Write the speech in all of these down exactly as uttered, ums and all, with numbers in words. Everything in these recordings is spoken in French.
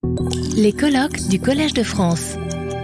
Les colloques du Collège de France.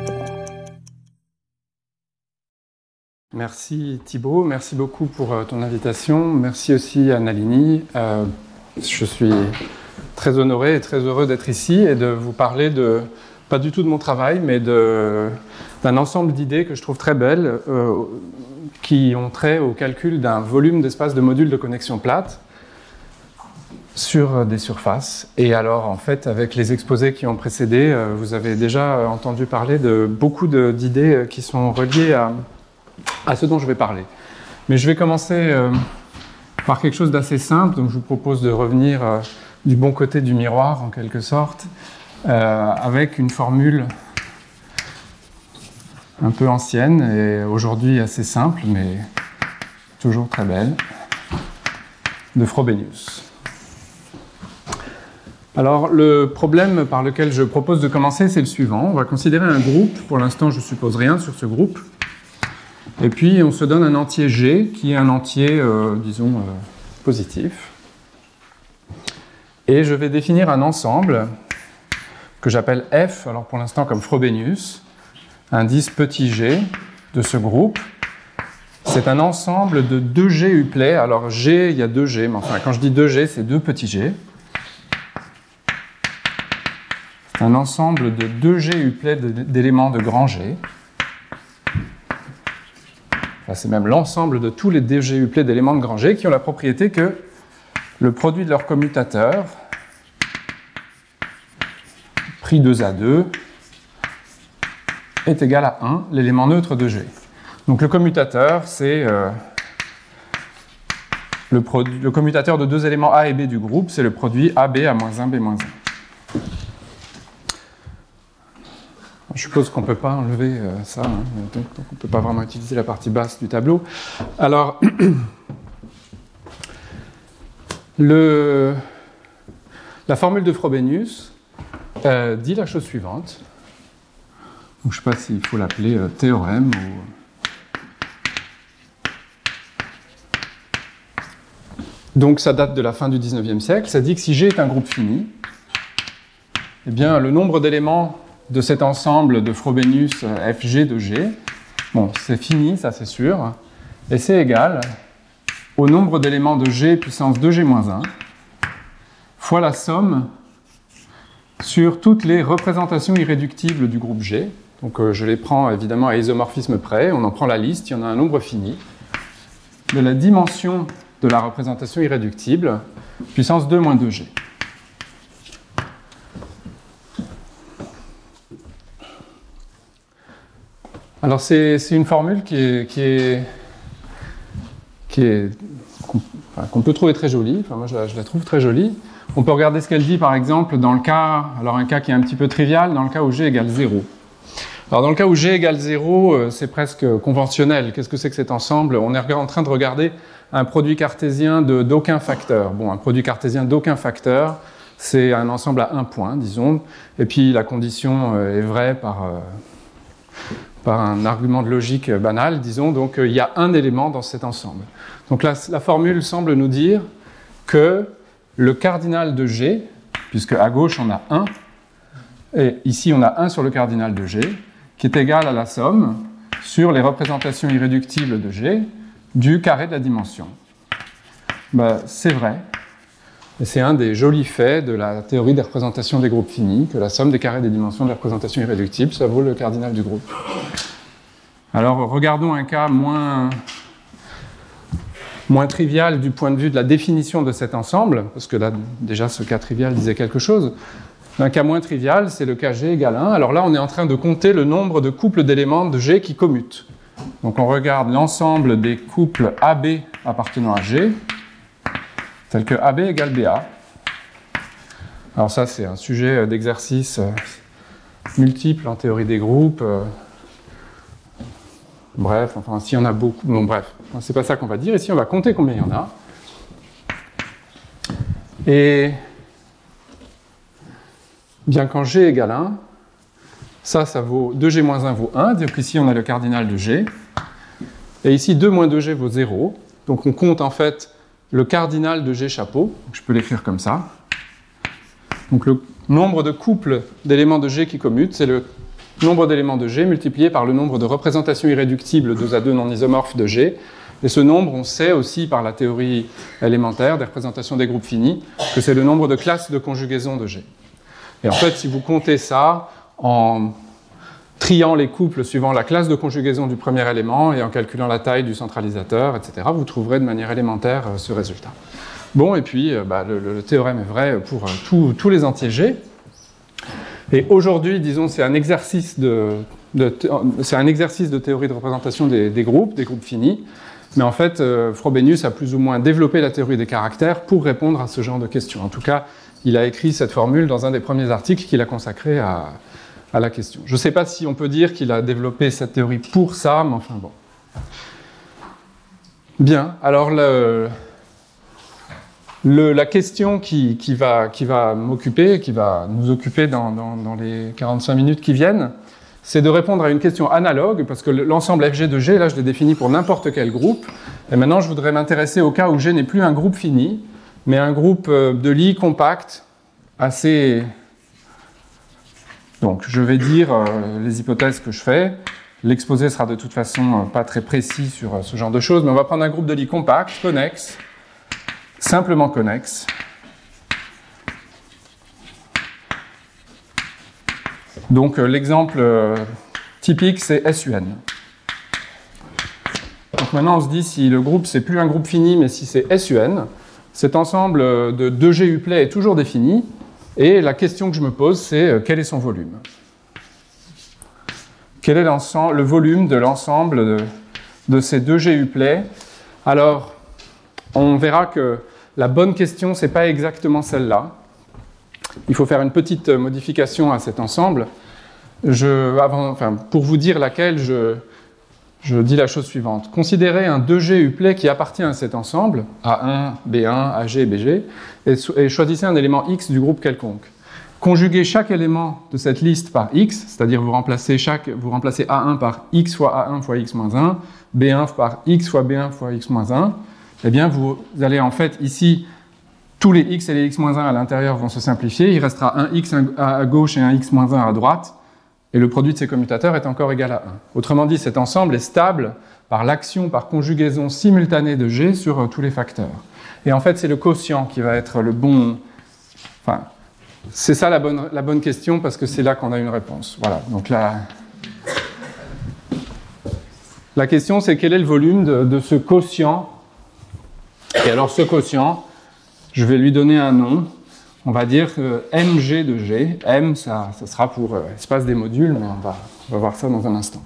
Merci Thibaut, merci beaucoup pour ton invitation. Merci aussi à Nalini. Euh, je suis très honoré et très heureux d'être ici et de vous parler de, pas du tout de mon travail, mais de, d'un ensemble d'idées que je trouve très belles, euh, qui ont trait au calcul d'un volume d'espace de modules de connexion plate sur des surfaces. Et alors, en fait, avec les exposés qui ont précédé, euh, vous avez déjà entendu parler de beaucoup de, d'idées qui sont reliées à, à ce dont je vais parler. Mais je vais commencer euh, par quelque chose d'assez simple. Donc, je vous propose de revenir euh, du bon côté du miroir, en quelque sorte, euh, avec une formule un peu ancienne et aujourd'hui assez simple, mais toujours très belle, de Frobenius. Alors, le problème par lequel je propose de commencer, c'est le suivant. On va considérer un groupe. Pour l'instant, je ne suppose rien sur ce groupe. Et puis, on se donne un entier G, qui est un entier, euh, disons, euh, positif. Et je vais définir un ensemble que j'appelle F, alors pour l'instant comme Frobenius, indice petit g de ce groupe. C'est un ensemble de deux G uplets. Alors, G, il y a deux G, mais enfin, quand je dis deux G, c'est deux petits G. Un ensemble de deux G uplets d'éléments de grand G. Enfin, c'est même l'ensemble de tous les deux G uplets d'éléments de grand G qui ont la propriété que le produit de leurs commutateurs, pris deux à deux, est égal à un, l'élément neutre de G. Donc le commutateur, c'est euh, le, le commutateur de deux éléments A et B du groupe, c'est le produit A B à moins un, B moins un. Je suppose qu'on ne peut pas enlever euh, ça, hein, donc, donc on ne peut pas vraiment utiliser la partie basse du tableau. Alors, le, la formule de Frobenius euh, dit la chose suivante. Donc, je ne sais pas s'il faut l'appeler euh, théorème ou... Donc ça date de la fin du dix-neuvième siècle. Ça dit que si G est un groupe fini, eh bien le nombre d'éléments de cet ensemble de Frobenius F G de G, bon, c'est fini, ça c'est sûr, et c'est égal au nombre d'éléments de G puissance deux G moins un fois la somme sur toutes les représentations irréductibles du groupe G. Donc euh, je les prends évidemment à isomorphisme près, on en prend la liste, il y en a un nombre fini, de la dimension de la représentation irréductible, puissance deux moins deux G. Alors c'est, c'est une formule qui est, qui est, qui est qu'on, enfin, qu'on peut trouver très jolie, enfin moi je la, je la trouve très jolie. On peut regarder ce qu'elle dit par exemple dans le cas, alors un cas qui est un petit peu trivial, dans le cas où G égale zéro. Alors dans le cas où G égale zéro, c'est presque conventionnel. Qu'est-ce que c'est que cet ensemble? On est en train de regarder un produit cartésien de, d'aucun facteur. Bon, un produit cartésien d'aucun facteur, c'est un ensemble à un point, disons, et puis la condition est vraie par... Euh, par un argument de logique banal, disons, donc euh, il y a un élément dans cet ensemble. Donc la, la formule semble nous dire que le cardinal de G, puisque à gauche on a un, et ici on a un sur le cardinal de G, qui est égal à la somme sur les représentations irréductibles de G du carré de la dimension. Ben, c'est vrai, et c'est un des jolis faits de la théorie des représentations des groupes finis, que la somme des carrés des dimensions des représentations irréductibles, ça vaut le cardinal du groupe. Alors, regardons un cas moins, moins trivial du point de vue de la définition de cet ensemble, parce que là, déjà, ce cas trivial disait quelque chose. Un cas moins trivial, c'est le cas G égale un. Alors là, on est en train de compter le nombre de couples d'éléments de G qui commutent. Donc, on regarde l'ensemble des couples A B appartenant à G, tel que A B égale B A. Alors ça, c'est un sujet d'exercice multiple en théorie des groupes. Bref, enfin, s'il y en a beaucoup, bon bref, c'est pas ça qu'on va dire. Ici, on va compter combien il y en a. Et bien quand G égale un, ça, ça vaut deux G moins un vaut un, donc ici, on a le cardinal de G. Et ici, deux moins deux G vaut zéro. Donc on compte en fait le cardinal de G chapeau, je peux l'écrire comme ça. Donc le nombre de couples d'éléments de G qui commutent, c'est le nombre d'éléments de G multiplié par le nombre de représentations irréductibles deux à deux non isomorphes de G. Et ce nombre, on sait aussi par la théorie élémentaire des représentations des groupes finis, que c'est le nombre de classes de conjugaison de G. Et en fait, si vous comptez ça en triant les couples suivant la classe de conjugaison du premier élément et en calculant la taille du centralisateur, et cetera, vous trouverez de manière élémentaire ce résultat. Bon, et puis bah, le, le théorème est vrai pour euh, tout, tous les entiers G. Et aujourd'hui, disons, c'est un exercice de, de, c'est un exercice de théorie de représentation des, des groupes, des groupes finis. Mais en fait, euh, Frobenius a plus ou moins développé la théorie des caractères pour répondre à ce genre de questions. En tout cas, il a écrit cette formule dans un des premiers articles qu'il a consacré à, à la question. Je ne sais pas si on peut dire qu'il a développé cette théorie pour ça, mais enfin bon. Bien, alors le, le, la question qui, qui va, qui va m'occuper, qui va nous occuper dans, dans, dans les quarante-cinq minutes qui viennent, c'est de répondre à une question analogue, parce que l'ensemble F G de G, là je l'ai défini pour n'importe quel groupe, et maintenant je voudrais m'intéresser au cas où G n'est plus un groupe fini, mais un groupe de Lie compact, assez... Donc je vais dire euh, les hypothèses que je fais, l'exposé sera de toute façon euh, pas très précis sur euh, ce genre de choses, mais on va prendre un groupe de Lie compact, connexe, simplement connexe, donc euh, l'exemple euh, typique, c'est S U N. Donc maintenant, on se dit si le groupe, c'est plus un groupe fini, mais si c'est S U N, cet ensemble de deux G uplet est toujours défini, et la question que je me pose, c'est euh, quel est son volume? Quel est le volume de l'ensemble de, de ces deux G uplet? Alors, on verra que la bonne question, ce n'est pas exactement celle-là. Il faut faire une petite modification à cet ensemble. Je, avant, enfin, pour vous dire laquelle, je, je dis la chose suivante. Considérez un deux G uplet qui appartient à cet ensemble, A un, B un, A G, B G, et, et choisissez un élément X du groupe quelconque. Conjuguez chaque élément de cette liste par X, c'est-à-dire vous remplacez, chaque, vous remplacez A un par X fois A un fois X moins un, B un par X fois B un fois X moins un, eh bien vous allez en fait ici... Tous les x et les x moins un à l'intérieur vont se simplifier, il restera un x à gauche et un x moins un à droite, et le produit de ces commutateurs est encore égal à un. Autrement dit, cet ensemble est stable par l'action, par conjugaison simultanée de G sur euh, tous les facteurs. Et en fait, c'est le quotient qui va être le bon... Enfin, c'est ça la bonne, la bonne question, parce que c'est là qu'on a une réponse. Voilà, donc la... La question, c'est quel est le volume de, de ce quotient? Et alors, ce quotient... Je vais lui donner un nom, on va dire que M G de G, M ça, ça sera pour euh, espace des modules, mais on va, on va voir ça dans un instant.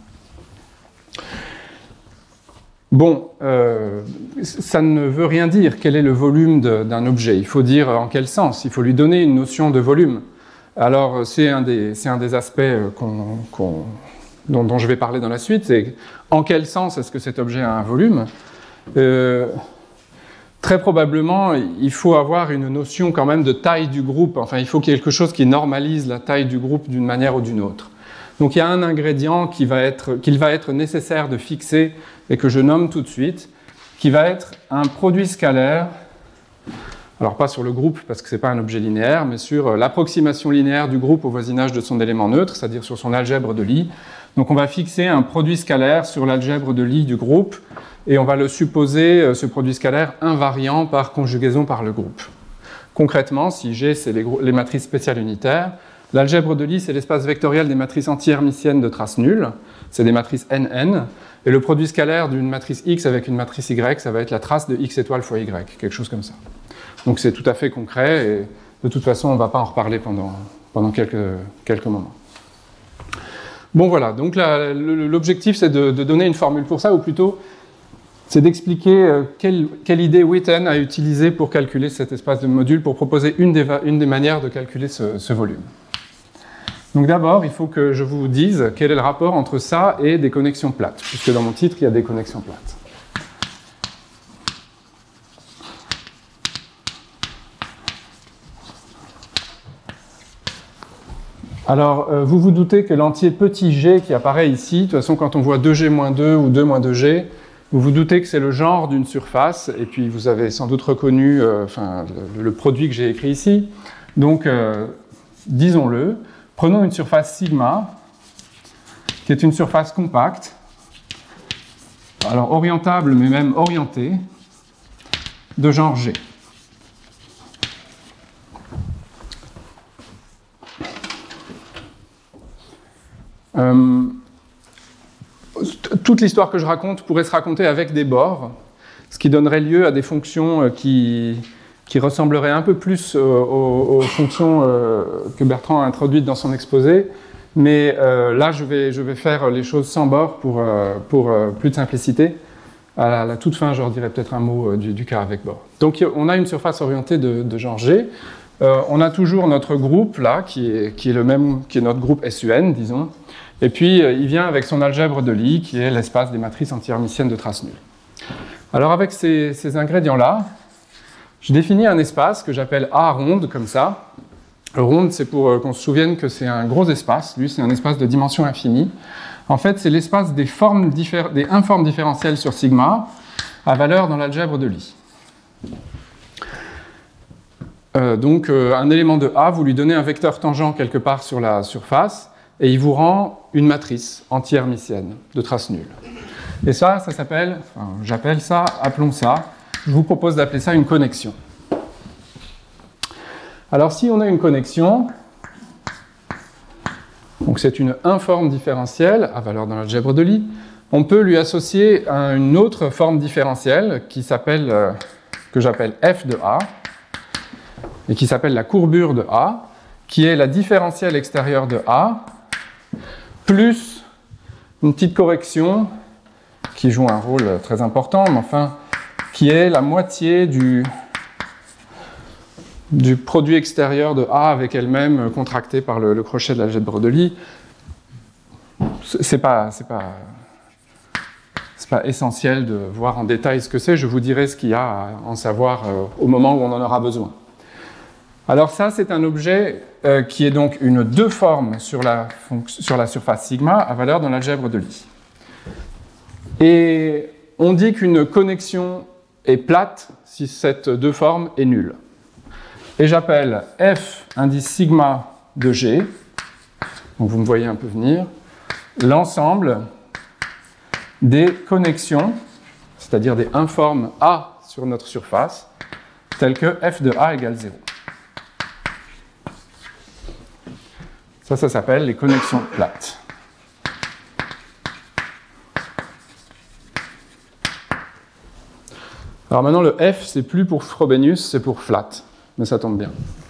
Bon, euh, ça ne veut rien dire quel est le volume d'un objet, il faut dire en quel sens, il faut lui donner une notion de volume. Alors c'est un, un des aspects qu'on, qu'on, dont, dont je vais parler dans la suite, c'est en quel sens est-ce que cet objet a un volume. euh, Très probablement, il faut avoir une notion quand même de taille du groupe. Enfin, il faut quelque chose qui normalise la taille du groupe d'une manière ou d'une autre. Donc, il y a un ingrédient qui va être, qu'il va être nécessaire de fixer et que je nomme tout de suite, qui va être un produit scalaire. Alors, pas sur le groupe, parce que ce n'est pas un objet linéaire, mais sur l'approximation linéaire du groupe au voisinage de son élément neutre, c'est-à-dire sur son algèbre de Lie. Donc, on va fixer un produit scalaire sur l'algèbre de Lie du groupe, et on va le supposer, ce produit scalaire, invariant par conjugaison par le groupe. Concrètement, si G, c'est les, les matrices spéciales unitaires, l'algèbre de Lie, c'est l'espace vectoriel des matrices anti-hermitiennes de trace nulle, c'est des matrices N N, et le produit scalaire d'une matrice X avec une matrice Y, ça va être la trace de X étoile fois Y, quelque chose comme ça. Donc c'est tout à fait concret, et de toute façon, on ne va pas en reparler pendant, pendant quelques, quelques moments. Bon voilà, donc l'objectif, c'est de, de donner une formule pour ça, ou plutôt... c'est d'expliquer quelle, quelle idée Witten a utilisée pour calculer cet espace de module, pour proposer une des, une des manières de calculer ce, ce volume. Donc d'abord, il faut que je vous dise quel est le rapport entre ça et des connexions plates, puisque dans mon titre, il y a des connexions plates. Alors, euh, vous vous doutez que l'entier petit g qui apparaît ici, de toute façon, quand on voit deux g moins deux ou deux moins deux g, vous vous doutez que c'est le genre d'une surface, et puis vous avez sans doute reconnu euh, enfin, le, le produit que j'ai écrit ici. Donc, euh, disons-le, prenons une surface sigma, qui est une surface compacte, alors orientable, mais même orientée, de genre G. Euh, toute l'histoire que je raconte pourrait se raconter avec des bords, ce qui donnerait lieu à des fonctions qui, qui ressembleraient un peu plus aux, aux, aux fonctions euh, que Bertrand a introduites dans son exposé, mais euh, là je vais, je vais faire les choses sans bords pour, euh, pour euh, plus de simplicité. À la, à la toute fin, je redirai peut-être un mot euh, du, du cas avec bord. Donc on a une surface orientée de, de genre G. Euh, on a toujours notre groupe là, qui est, qui est le même, qui est notre groupe S U N, disons. Et puis, il vient avec son algèbre de Lie, qui est l'espace des matrices anti-hermitiennes de trace nulle. Alors, avec ces, ces ingrédients-là, je définis un espace que j'appelle A ronde, comme ça. Le ronde, c'est pour qu'on se souvienne que c'est un gros espace. Lui, c'est un espace de dimension infinie. En fait, c'est l'espace des, formes diffé- des informes différentielles sur sigma à valeur dans l'algèbre de Lie. Euh, donc, euh, un élément de A, vous lui donnez un vecteur tangent quelque part sur la surface, et il vous rend une matrice anti-hermitienne de trace nulle. Et ça, ça s'appelle, enfin, j'appelle ça, appelons ça, je vous propose d'appeler ça une connexion. Alors si on a une connexion, donc c'est une informe différentielle à valeur dans l'algèbre de Lie, on peut lui associer une autre forme différentielle qui s'appelle, euh, que j'appelle f de A, et qui s'appelle la courbure de A, qui est la différentielle extérieure de A, plus une petite correction qui joue un rôle très important, mais enfin, qui est la moitié du, du produit extérieur de A avec elle-même contracté par le, le crochet de l'algèbre de Lie. C'est pas, c'est pas, c'est pas essentiel de voir en détail ce que c'est, je vous dirai ce qu'il y a à en savoir euh, au moment où on en aura besoin. Alors ça, c'est un objet euh, qui est donc une deux formes sur la, sur la surface sigma à valeur dans l'algèbre de Lie. Et on dit qu'une connexion est plate si cette deux formes est nulle. Et j'appelle f indice sigma de G, donc vous me voyez un peu venir, l'ensemble des connexions, c'est-à-dire des informes A sur notre surface, telles que f de A égale zéro. Ça, ça s'appelle les connexions plates. Alors maintenant, le F, c'est plus pour Frobenius, c'est pour flat. Mais ça tombe bien.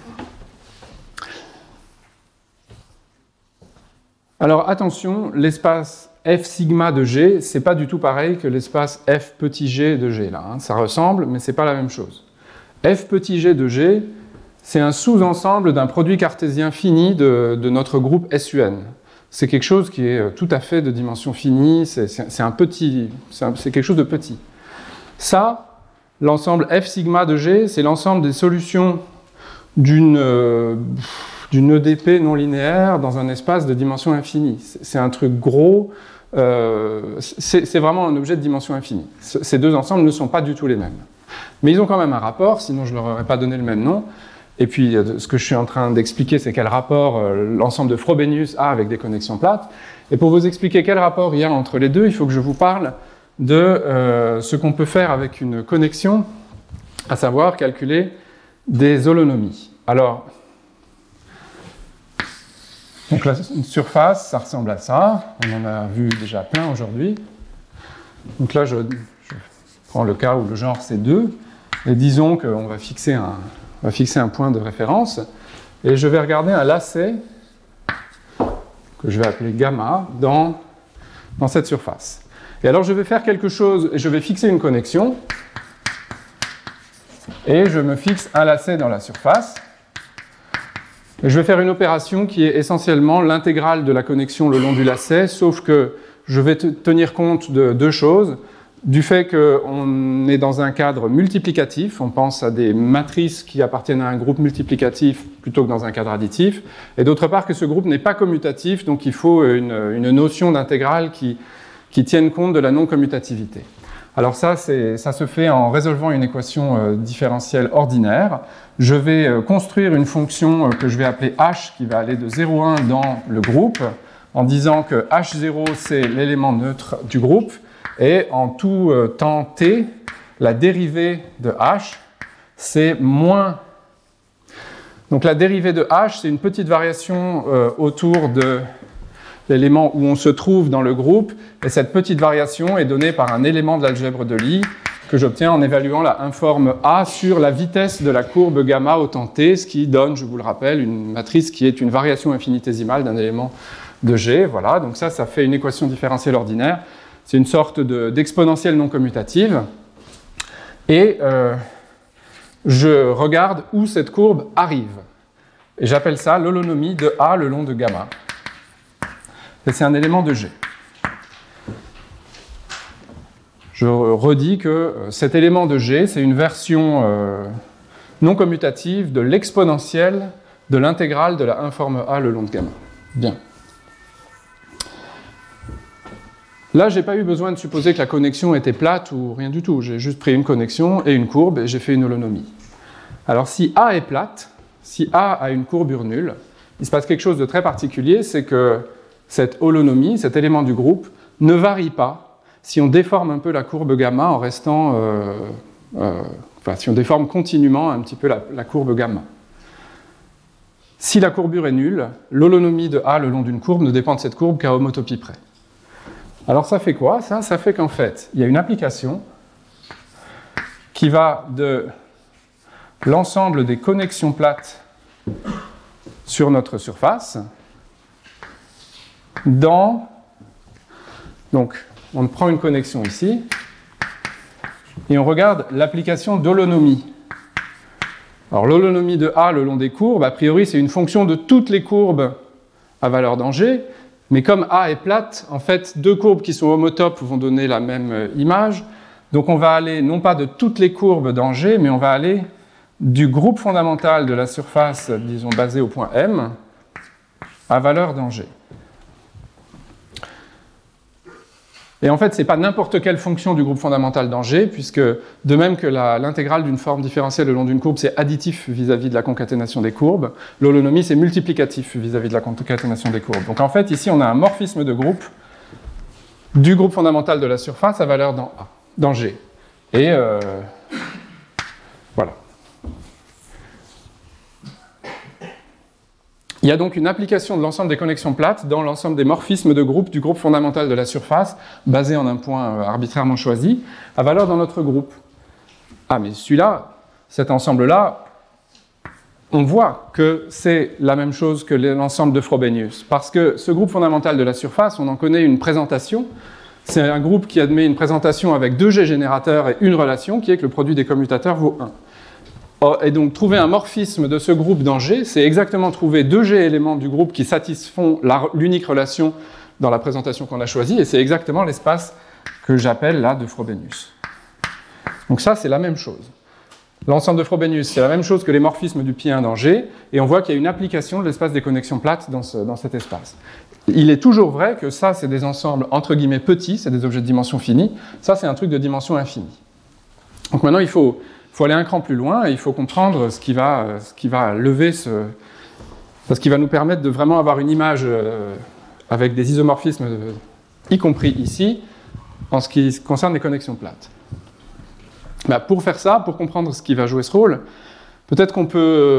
Alors attention, l'espace F sigma de G, c'est pas du tout pareil que l'espace F petit g de G. Là, hein. Ça ressemble, mais c'est pas la même chose. F petit g de G, c'est un sous-ensemble d'un produit cartésien fini de, de notre groupe S U N. C'est quelque chose qui est tout à fait de dimension finie, c'est, c'est, c'est un petit, c'est, un, c'est quelque chose de petit. Ça, l'ensemble F sigma de G, c'est l'ensemble des solutions d'une, euh, d'une E D P non linéaire dans un espace de dimension infinie. C'est, c'est un truc gros, euh, c'est, c'est vraiment un objet de dimension infinie. C- ces deux ensembles ne sont pas du tout les mêmes. Mais ils ont quand même un rapport, sinon je ne leur aurais pas donné le même nom. Et puis, ce que je suis en train d'expliquer, c'est quel rapport euh, l'ensemble de Frobenius a avec des connexions plates. Et pour vous expliquer quel rapport il y a entre les deux, il faut que je vous parle de euh, ce qu'on peut faire avec une connexion, à savoir calculer des holonomies. Alors, donc la une surface, ça ressemble à ça. On en a vu déjà plein aujourd'hui. Donc là, je, je prends le cas où le genre c'est deux. Et disons qu'on va fixer un... On va fixer un point de référence, et je vais regarder un lacet, que je vais appeler gamma, dans, dans cette surface. Et alors je vais faire quelque chose, et je vais fixer une connexion, et je me fixe un lacet dans la surface, et je vais faire une opération qui est essentiellement l'intégrale de la connexion le long du lacet, sauf que je vais te tenir compte de deux choses. Du fait qu'on est dans un cadre multiplicatif, on pense à des matrices qui appartiennent à un groupe multiplicatif plutôt que dans un cadre additif, et d'autre part que ce groupe n'est pas commutatif, donc il faut une, une notion d'intégrale qui, qui tienne compte de la non-commutativité. Alors ça, c'est, ça se fait en résolvant une équation euh, différentielle ordinaire. je vais euh, construire une fonction euh, que je vais appeler h, qui va aller de zéro à un dans le groupe, en disant que h zéro, c'est l'élément neutre du groupe, et en tout euh, temps t, la dérivée de h, c'est moins... Donc la dérivée de h, c'est une petite variation euh, autour de l'élément où on se trouve dans le groupe, et cette petite variation est donnée par un élément de l'algèbre de Lie que j'obtiens en évaluant la informe A sur la vitesse de la courbe gamma au temps t, ce qui donne, je vous le rappelle, une matrice qui est une variation infinitésimale d'un élément de G. Voilà, donc ça, ça fait une équation différentielle ordinaire. C'est une sorte de, d'exponentielle non commutative. Et euh, je regarde où cette courbe arrive. Et j'appelle ça l'holonomie de A le long de gamma. Et c'est un élément de G. Je redis que cet élément de G, c'est une version euh, non commutative de l'exponentielle de l'intégrale de la informe A le long de gamma. Bien. Là, je n'ai pas eu besoin de supposer que la connexion était plate ou rien du tout. J'ai juste pris une connexion et une courbe et j'ai fait une holonomie. Alors si A est plate, si A a une courbure nulle, il se passe quelque chose de très particulier, c'est que cette holonomie, cet élément du groupe, ne varie pas si on déforme un peu la courbe gamma en restant... Euh, euh, enfin, si on déforme continuellement un petit peu la, la courbe gamma. Si la courbure est nulle, l'holonomie de A le long d'une courbe ne dépend de cette courbe qu'à homotopie près. Alors ça fait quoi? Ça, ça fait qu'en fait, il y a une application qui va de l'ensemble des connexions plates sur notre surface dans... Donc, on prend une connexion ici et on regarde l'application d'holonomie. Alors l'holonomie de A le long des courbes, a priori, c'est une fonction de toutes les courbes à valeur d'G, mais comme A est plate, en fait, deux courbes qui sont homotopes vont donner la même image. Donc on va aller, non pas de toutes les courbes d'G, mais on va aller du groupe fondamental de la surface, disons, basé au point M, à valeur d'G. Et en fait, ce n'est pas n'importe quelle fonction du groupe fondamental d'G, puisque de même que la, l'intégrale d'une forme différentielle le long d'une courbe, c'est additif vis-à-vis de la concaténation des courbes, l'holonomie, c'est multiplicatif vis-à-vis de la concaténation des courbes. Donc en fait, ici, on a un morphisme de groupe du groupe fondamental de la surface à valeur dans A, dans G. Et euh, voilà. Il y a donc une application de l'ensemble des connexions plates dans l'ensemble des morphismes de groupe du groupe fondamental de la surface, basé en un point arbitrairement choisi, à valeur dans notre groupe. Ah, mais celui-là, cet ensemble-là, on voit que c'est la même chose que l'ensemble de Frobenius, parce que ce groupe fondamental de la surface, on en connaît une présentation. C'est un groupe qui admet une présentation avec deux G générateurs et une relation, qui est que le produit des commutateurs vaut un. Et donc, trouver un morphisme de ce groupe dans G, c'est exactement trouver deux G éléments du groupe qui satisfont la, l'unique relation dans la présentation qu'on a choisie, et c'est exactement l'espace que j'appelle là de Frobenius. Donc ça, c'est la même chose. L'ensemble de Frobenius, c'est la même chose que les morphismes du pi un dans G, et on voit qu'il y a une application de l'espace des connexions plates dans, ce, dans cet espace. Il est toujours vrai que ça, c'est des ensembles entre guillemets petits, c'est des objets de dimension finie, ça, c'est un truc de dimension infinie. Donc maintenant, il faut... Il faut aller un cran plus loin et il faut comprendre ce qui va, ce qui va lever ce... ce qui va nous permettre de vraiment avoir une image euh, avec des isomorphismes, euh, y compris ici, en ce qui concerne les connexions plates. Bah, pour faire ça, pour comprendre ce qui va jouer ce rôle, peut-être qu'on peut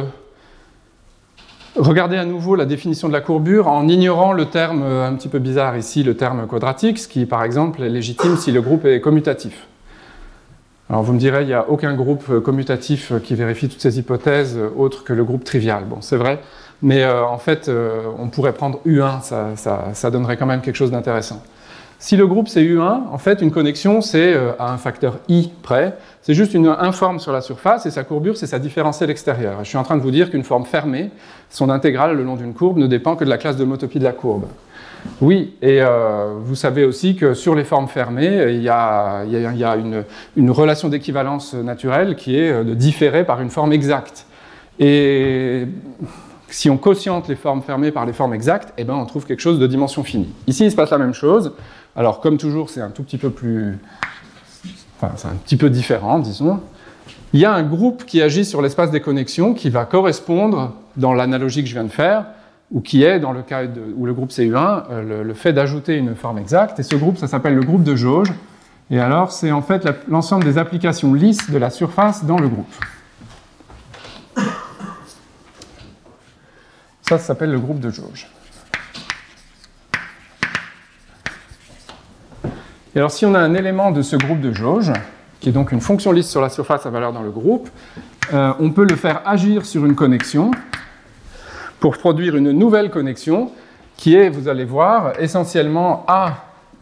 regarder à nouveau la définition de la courbure en ignorant le terme un petit peu bizarre ici, le terme quadratique, ce qui, par exemple, est légitime si le groupe est commutatif. Alors vous me direz, il n'y a aucun groupe commutatif qui vérifie toutes ces hypothèses autres que le groupe trivial. Bon, c'est vrai, mais euh, en fait, euh, on pourrait prendre U un, ça, ça, ça donnerait quand même quelque chose d'intéressant. Si le groupe c'est U un, en fait, une connexion, c'est euh, à un facteur I près, c'est juste une informe sur la surface, et sa courbure, c'est sa différentielle extérieure. Je suis en train de vous dire qu'une forme fermée, son intégrale le long d'une courbe, ne dépend que de la classe d'homotopie de la courbe. Oui, et euh, vous savez aussi que sur les formes fermées, il y a, il y a, il y a une, une relation d'équivalence naturelle qui est de différer par une forme exacte. Et si on quotiente les formes fermées par les formes exactes, eh ben on trouve quelque chose de dimension finie. Ici, il se passe la même chose. Alors, comme toujours, c'est un tout petit peu plus... Enfin, c'est un petit peu différent, disons. il y a un groupe qui agit sur l'espace des connexions qui va correspondre, dans l'analogie que je viens de faire, ou qui est, dans le cas de, où le groupe C U un, euh, le, le fait d'ajouter une forme exacte. Et ce groupe, ça s'appelle le groupe de jauge. Et alors, c'est en fait la, l'ensemble des applications lisses de la surface dans le groupe. Ça, ça s'appelle le groupe de jauge. Et alors, si on a un élément de ce groupe de jauge, qui est donc une fonction lisse sur la surface à valeur dans le groupe, euh, on peut le faire agir sur une connexion pour produire une nouvelle connexion qui est, vous allez voir, essentiellement A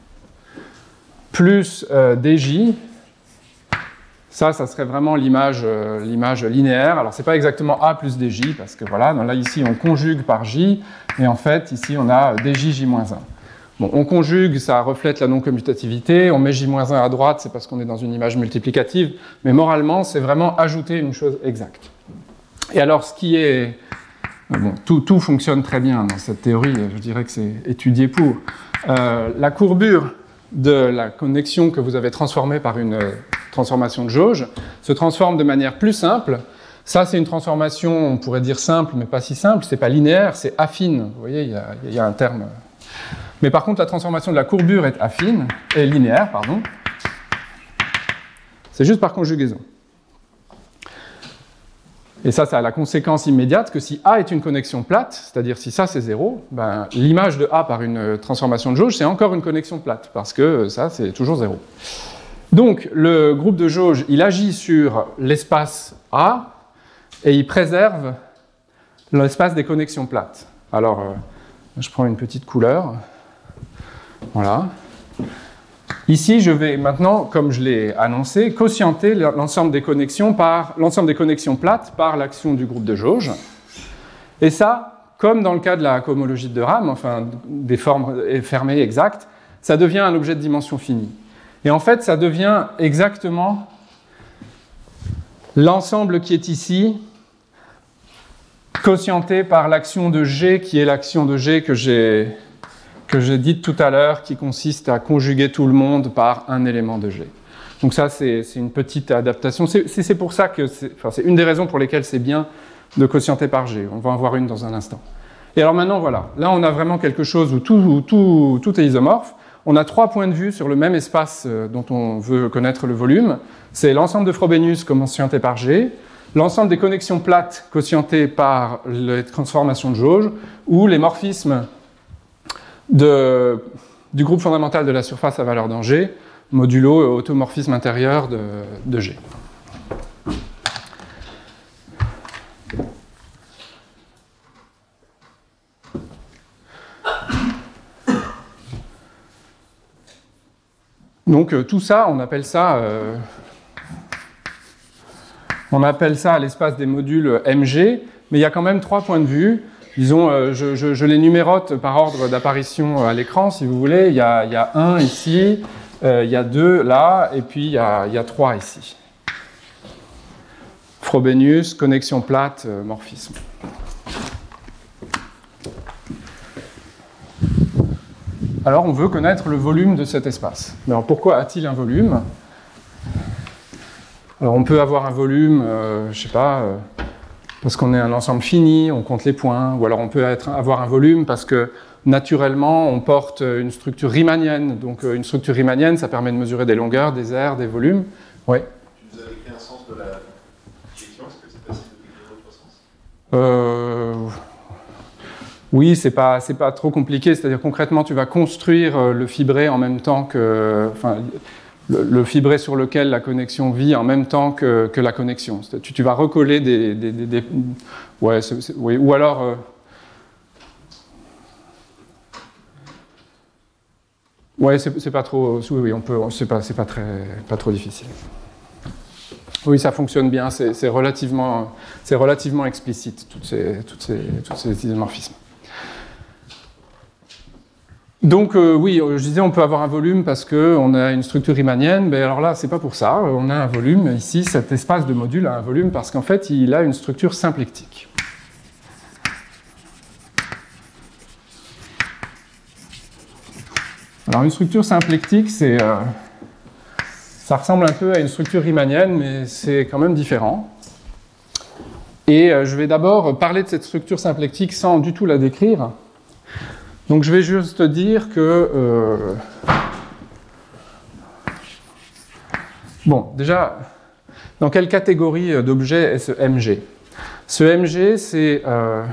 plus euh, D J. Ça, ça serait vraiment l'image, euh, l'image linéaire. Alors, ce n'est pas exactement A plus D J, parce que voilà, là, ici, on conjugue par J, et en fait, ici, on a D J, J moins un. Bon, on conjugue, ça reflète la non-commutativité, on met J moins un à droite, c'est parce qu'on est dans une image multiplicative, mais moralement, c'est vraiment ajouter une chose exacte. Et alors, ce qui est... Bon, tout, tout fonctionne très bien dans cette théorie, je dirais que c'est étudié pour. Euh, la courbure de la connexion que vous avez transformée par une transformation de jauge se transforme de manière plus simple. Ça, c'est une transformation, on pourrait dire simple, mais pas si simple, c'est pas linéaire, c'est affine. Vous voyez, il y a, il y a un terme... Mais par contre, la transformation de la courbure est affine, est linéaire, pardon. C'est juste par conjugaison. Et ça, ça a la conséquence immédiate que si A est une connexion plate, c'est-à-dire si ça c'est zéro, ben, l'image de A par une transformation de jauge, c'est encore une connexion plate, parce que ça, c'est toujours zéro. Donc, le groupe de jauge, il agit sur l'espace A, et il préserve l'espace des connexions plates. Alors, euh, je prends une petite couleur. Voilà. Ici, je vais maintenant, comme je l'ai annoncé, quotienter l'ensemble des connexions par l'ensemble des connexions plates par l'action du groupe de jauge. Et ça, comme dans le cas de la cohomologie de De Rham, enfin des formes fermées exactes, ça devient un objet de dimension finie. Et en fait, ça devient exactement l'ensemble qui est ici, quotienté par l'action de G, qui est l'action de G que j'ai que j'ai dite tout à l'heure, qui consiste à conjuguer tout le monde par un élément de G. Donc ça, c'est, c'est une petite adaptation. C'est, c'est, c'est pour ça que c'est, enfin, c'est une des raisons pour lesquelles c'est bien de quotienter par G. On va en voir une dans un instant. Et alors maintenant, voilà. Là, on a vraiment quelque chose où tout, où tout, tout est isomorphe. On a trois points de vue sur le même espace dont on veut connaître le volume. C'est l'ensemble de Frobenius quotienté par G, l'ensemble des connexions plates quotientées par les transformations de jauge, ou les morphismes De, du groupe fondamental de la surface à valeur dans G, modulo automorphisme intérieur de, de G. Donc euh, tout ça, on appelle ça, euh, on appelle ça l'espace des modules M G, mais il y a quand même trois points de vue. Disons, euh, je, je, je les numérote par ordre d'apparition à l'écran, si vous voulez. Il y a, il y a un ici, euh, il y a deux là, et puis il y a, il y a trois ici. Frobenius, connexion plate, euh, morphisme. Alors, on veut connaître le volume de cet espace. Alors, pourquoi a-t-il un volume? Alors, on peut avoir un volume, euh, je ne sais pas... Euh, parce qu'on est un ensemble fini, on compte les points, ou alors on peut être, avoir un volume parce que naturellement on porte une structure riemannienne. Donc une structure riemannienne, ça permet de mesurer des longueurs, des aires, des volumes. Oui. Tu nous avais écrit un sens de la question, est-ce que c'est possible de décrire d'autres sens? euh, Oui, c'est pas, c'est pas trop compliqué, c'est-à-dire concrètement tu vas construire le fibré en même temps que... Enfin, Le, le fibré sur lequel la connexion vit en même temps que, que la connexion. Tu, tu vas recoller des... des, des, des ouais, c'est, c'est, oui, ou alors... Euh, ouais, c'est, c'est pas trop... Oui, oui, on peut... C'est pas, c'est pas, très, pas trop difficile. Oui, ça fonctionne bien, c'est, c'est, relativement, c'est relativement explicite, toutes ces, toutes ces, tous ces isomorphismes. Donc euh, oui, je disais on peut avoir un volume parce qu'on a une structure riemannienne, mais alors là c'est pas pour ça, on a un volume, ici cet espace de module a un volume parce qu'en fait il a une structure symplectique. Alors une structure symplectique c'est, euh, Ça ressemble un peu à une structure riemannienne, mais c'est quand même différent. Et euh, je vais d'abord parler de cette structure symplectique sans du tout la décrire. Donc je vais juste dire que... Euh... Bon, déjà, dans quelle catégorie d'objets est ce M G? Ce M G, c'est... Euh...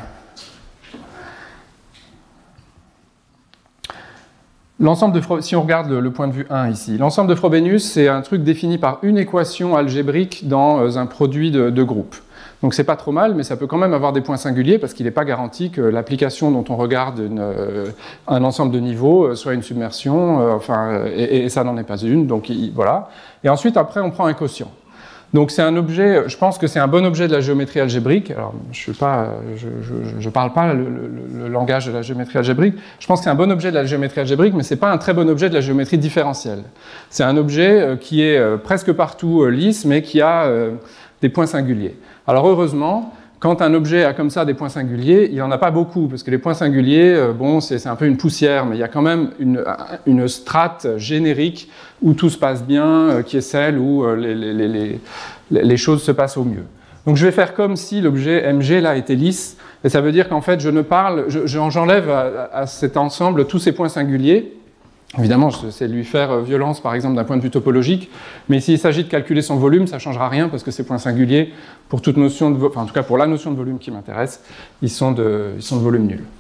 L'ensemble de Fro... Si on regarde le, le point de vue un ici, l'ensemble de Frobenius, c'est un truc défini par une équation algébrique dans un produit de, de groupe. Donc c'est pas trop mal, mais ça peut quand même avoir des points singuliers parce qu'il n'est pas garanti que l'application dont on regarde une, euh, un ensemble de niveaux soit une submersion, euh, enfin, et, et ça n'en est pas une, donc il, voilà. Et ensuite, après, on prend un quotient. Donc c'est un objet, je pense que c'est un bon objet de la géométrie algébrique. Alors je ne je, je, je parle pas le, le, le langage de la géométrie algébrique. Je pense que c'est un bon objet de la géométrie algébrique, mais ce n'est pas un très bon objet de la géométrie différentielle. C'est un objet qui est presque partout lisse, mais qui a des points singuliers. Alors heureusement, quand un objet a comme ça des points singuliers, il n'y en a pas beaucoup, parce que les points singuliers, bon, c'est un peu une poussière, mais il y a quand même une, une strate générique où tout se passe bien, qui est celle où les, les, les, les choses se passent au mieux. Donc je vais faire comme si l'objet M G là était lisse, et ça veut dire qu'en fait je ne parle, j'enlève à, à cet ensemble tous ces points singuliers. Évidemment, c'est lui faire violence, par exemple, d'un point de vue topologique, mais s'il s'agit de calculer son volume, ça ne changera rien, parce que ces points singuliers, pour toute notion de, enfin, en tout cas pour la notion de volume qui m'intéresse, ils sont de, ils sont de volume nul.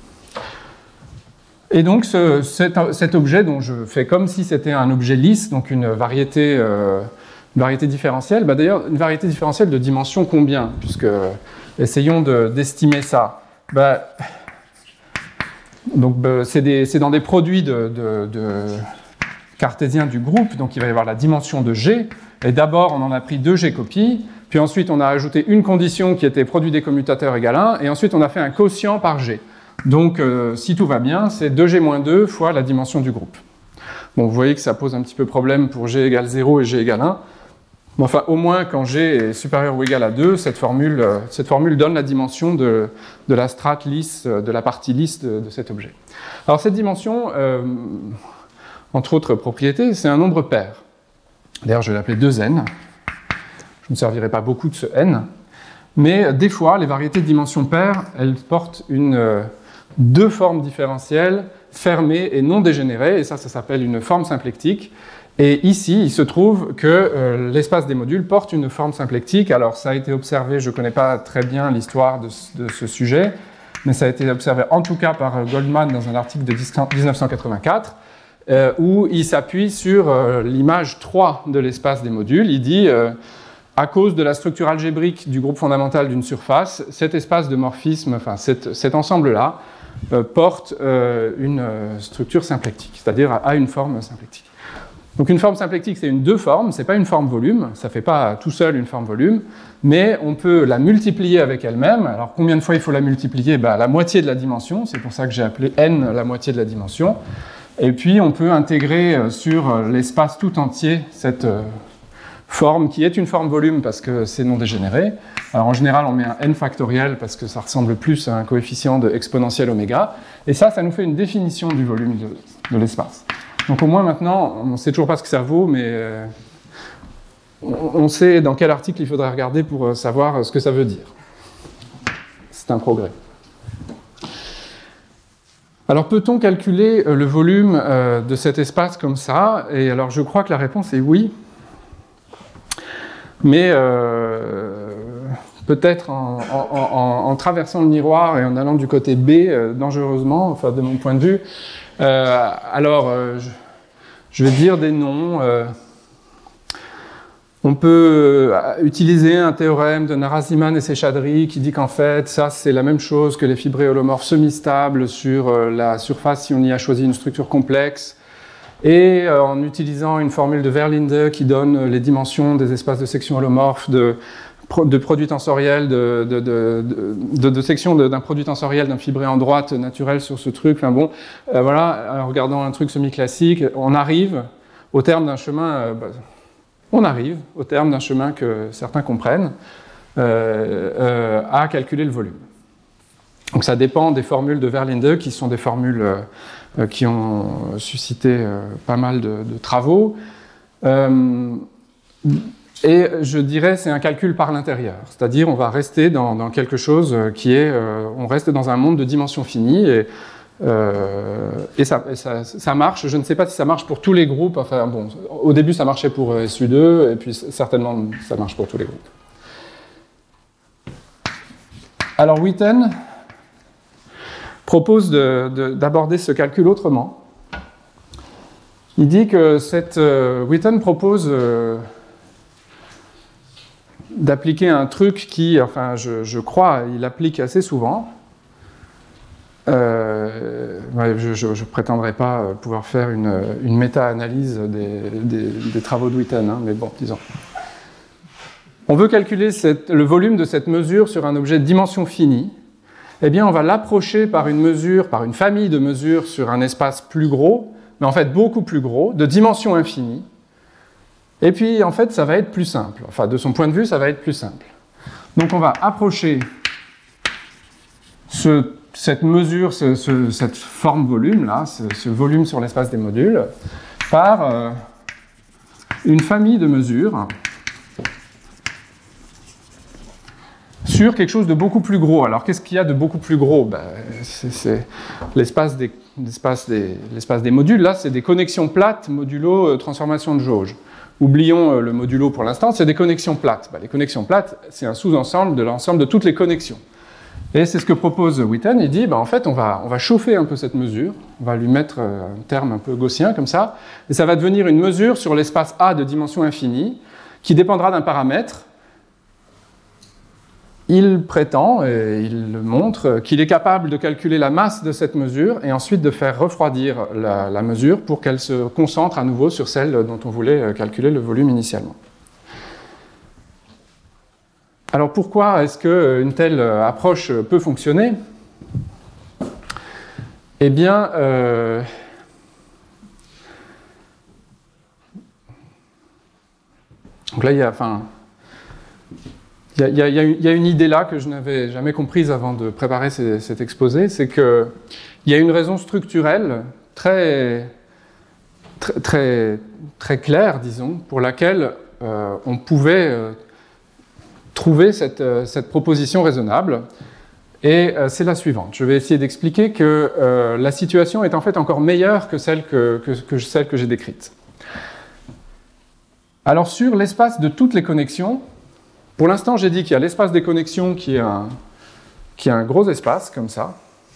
Et donc, ce, cet, cet objet, dont je fais comme si c'était un objet lisse, donc une variété, euh, une variété différentielle, bah d'ailleurs, une variété différentielle de dimension combien? Puisque, essayons d'estimer ça. Bah, Donc c'est dans des produits de, de, de cartésiens du groupe, donc il va y avoir la dimension de G, et d'abord on en a pris deux G copies, puis ensuite on a ajouté une condition qui était produit des commutateurs égale un, et ensuite on a fait un quotient par G. Donc euh, si tout va bien, c'est deux G moins deux fois la dimension du groupe. Bon, vous voyez que ça pose un petit peu problème pour G égale zéro et G égale un, mais enfin au moins quand G est supérieur ou égal à deux, cette formule, cette formule donne la dimension de, de la strate lisse, de la partie lisse de, de cet objet. Alors cette dimension, euh, entre autres propriétés, c'est un nombre pair. D'ailleurs je vais l'appeler deux n, je ne me servirai pas beaucoup de ce n, mais des fois les variétés de dimension paire, elles portent une, euh, deux formes différentielles fermées et non dégénérées, et ça, ça s'appelle une forme symplectique. Et ici, il se trouve que euh, l'espace des modules porte une forme symplectique. Alors, ça a été observé, je ne connais pas très bien l'histoire de, de ce sujet, mais ça a été observé en tout cas par Goldman dans un article de mille neuf cent quatre-vingt-quatre, euh, où il s'appuie sur euh, l'image trois de l'espace des modules. Il dit, euh, à cause de la structure algébrique du groupe fondamental d'une surface, cet espace de morphisme, enfin cet, cet ensemble-là, euh, porte euh, une euh, structure symplectique, c'est-à-dire a une forme symplectique. Donc une forme symplectique, c'est une deux formes, c'est pas une forme volume, ça fait pas tout seul une forme volume, mais on peut la multiplier avec elle-même. Alors combien de fois il faut la multiplier? Ben, la moitié de la dimension, c'est pour ça que j'ai appelé n la moitié de la dimension. Et puis on peut intégrer sur l'espace tout entier cette euh, forme qui est une forme volume parce que c'est non dégénéré. Alors en général on met un n factoriel parce que ça ressemble plus à un coefficient de exponentielle oméga. Et ça, ça nous fait une définition du volume de, de l'espace. Donc au moins maintenant, on ne sait toujours pas ce que ça vaut, mais euh, on sait dans quel article il faudrait regarder pour savoir ce que ça veut dire. C'est un progrès. Alors peut-on calculer le volume de cet espace comme ça? Et alors je crois que la réponse est oui. Mais euh, peut-être en, en, en, en traversant le miroir et en allant du côté B, euh, dangereusement, enfin de mon point de vue. Euh, alors, euh, je, je vais dire des noms. Euh, on peut utiliser un théorème de Narasimhan et Seshadri qui dit qu'en fait, ça c'est la même chose que les fibrés holomorphes semi-stables sur euh, la surface si on y a choisi une structure complexe. Et euh, en utilisant une formule de Verlinde qui donne les dimensions des espaces de section holomorphes de, de produits tensoriels, de, de, de, de, de section d'un produit tensoriel d'un fibré en droite naturel sur ce truc. Enfin bon, euh, voilà, en regardant un truc semi-classique, on arrive au terme d'un chemin, euh, bah, on arrive au terme d'un chemin que certains comprennent, euh, euh, à calculer le volume. Donc ça dépend des formules de Verlinde qui sont des formules euh, qui ont suscité euh, pas mal de, de travaux. Euh, Et je dirais c'est un calcul par l'intérieur, c'est-à-dire on va rester dans, dans quelque chose qui est, euh, on reste dans un monde de dimension finie et, euh, et, ça, et ça, ça marche. Je ne sais pas si ça marche pour tous les groupes. Enfin bon, au début ça marchait pour S U deux et puis certainement ça marche pour tous les groupes. Alors Witten propose de, de, d'aborder ce calcul autrement. Il dit que cette euh, Witten propose euh, d'appliquer un truc qui, enfin, je, je crois, il applique assez souvent. Euh, ouais, je ne prétendrai pas pouvoir faire une, une méta-analyse des, des, des travaux de Witten, hein, mais bon, disons. On veut calculer cette, le volume de cette mesure sur un objet de dimension finie. Eh bien, on va l'approcher par une mesure, par une famille de mesures sur un espace plus gros, mais en fait beaucoup plus gros, de dimension infinie. Et puis, en fait, ça va être plus simple. Enfin, de son point de vue, ça va être plus simple. Donc, on va approcher ce, cette mesure, ce, ce, cette forme volume-là, ce, ce volume sur l'espace des modules, par euh, une famille de mesures sur quelque chose de beaucoup plus gros. Alors, qu'est-ce qu'il y a de beaucoup plus gros? Ben, c'est, c'est l'espace des, l'espace des, l'espace des modules. Là, c'est des connexions plates modulo euh, transformation de jauge. Oublions euh, le modulo pour l'instant, c'est des connexions plates. Ben, les connexions plates, c'est un sous-ensemble de l'ensemble de toutes les connexions. Et c'est ce que propose Witten. Il dit, ben, en fait, on va, on va chauffer un peu cette mesure, on va lui mettre euh, un terme un peu gaussien comme ça, et ça va devenir une mesure sur l'espace A de dimension infinie, qui dépendra d'un paramètre. Il prétend, et il le montre, qu'il est capable de calculer la masse de cette mesure et ensuite de faire refroidir la, la mesure pour qu'elle se concentre à nouveau sur celle dont on voulait calculer le volume initialement. Alors pourquoi est-ce qu'une telle approche peut fonctionner? Eh bien, euh, donc là il y a, enfin, Il y, a, il, y a, il y a une idée là que je n'avais jamais comprise avant de préparer ces, cet exposé, c'est qu'il y a une raison structurelle très, très, très, très claire, disons, pour laquelle euh, on pouvait euh, trouver cette, euh, cette proposition raisonnable. Et euh, c'est la suivante. Je vais essayer d'expliquer que euh, la situation est en fait encore meilleure que celle que, que, que, celle que j'ai décrite. Alors sur l'espace de toutes les connexions, pour l'instant, j'ai dit qu'il y a l'espace des connexions qui est, un, qui est un gros espace, comme ça.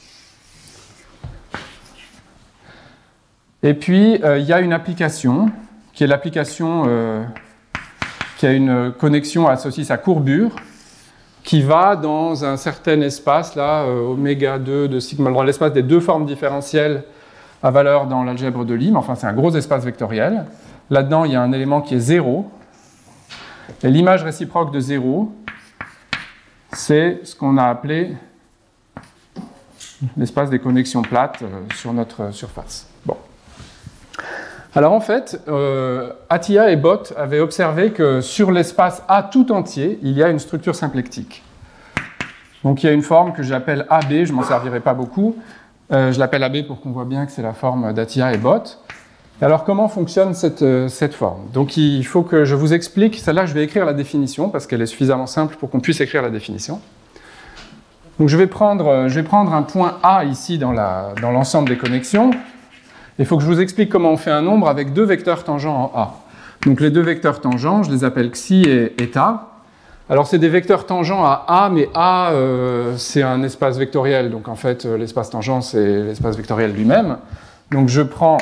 Et puis, euh, il y a une application, qui est l'application euh, qui a une connexion associée à courbure, qui va dans un certain espace, là, euh, oméga deux de sigma, dans l'espace des deux formes différentielles à valeur dans l'algèbre de Lie, enfin, c'est un gros espace vectoriel. Là-dedans, il y a un élément qui est zéro. Et l'image réciproque de zéro, c'est ce qu'on a appelé l'espace des connexions plates sur notre surface. Bon. Alors en fait, euh, Atiyah et Bott avaient observé que sur l'espace A tout entier, il y a une structure symplectique. Donc il y a une forme que j'appelle A B, je ne m'en servirai pas beaucoup. Euh, je l'appelle A B pour qu'on voit bien que c'est la forme d'Atiyah et Bott. Alors, comment fonctionne cette, euh, cette forme? Donc, il faut que je vous explique. Celle-là, je vais écrire la définition, parce qu'elle est suffisamment simple pour qu'on puisse écrire la définition. Donc, je vais prendre, je vais prendre un point A ici dans, la, dans l'ensemble des connexions. Il faut que je vous explique comment on fait un nombre avec deux vecteurs tangents en A. Donc, les deux vecteurs tangents, je les appelle xi et eta. Alors, c'est des vecteurs tangents à A, mais A, euh, c'est un espace vectoriel. Donc, en fait, l'espace tangent, c'est l'espace vectoriel lui-même. Donc, je prends...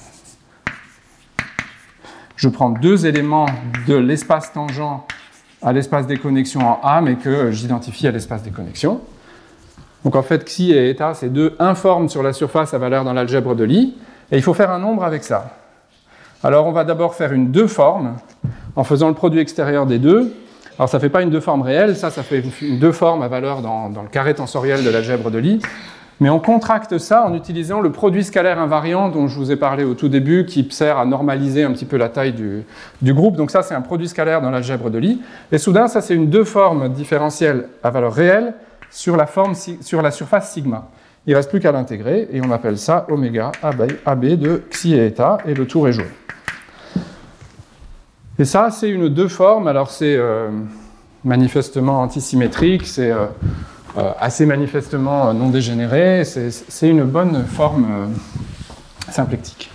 Je prends deux éléments de l'espace tangent à l'espace des connexions en A, mais que j'identifie à l'espace des connexions. Donc en fait, xi et eta, c'est deux informes sur la surface à valeur dans l'algèbre de Lie, et il faut faire un nombre avec ça. Alors on va d'abord faire une deux forme, en faisant le produit extérieur des deux. Alors ça ne fait pas une deux forme réelle, ça, ça fait une deux forme à valeur dans, dans le carré tensoriel de l'algèbre de Lie. Mais on contracte ça en utilisant le produit scalaire invariant dont je vous ai parlé au tout début, qui sert à normaliser un petit peu la taille du, du groupe. Donc ça, c'est un produit scalaire dans l'algèbre de Lie. Et soudain, ça, c'est une deux formes différentielle à valeur réelle sur la, forme, sur la surface sigma. Il ne reste plus qu'à l'intégrer, et on appelle ça oméga A B de xi et eta, et le tour est joué. Et ça, c'est une deux formes. Alors, c'est euh, manifestement antisymétrique, c'est euh, euh, assez manifestement non dégénéré, c'est une bonne forme euh, symplectique.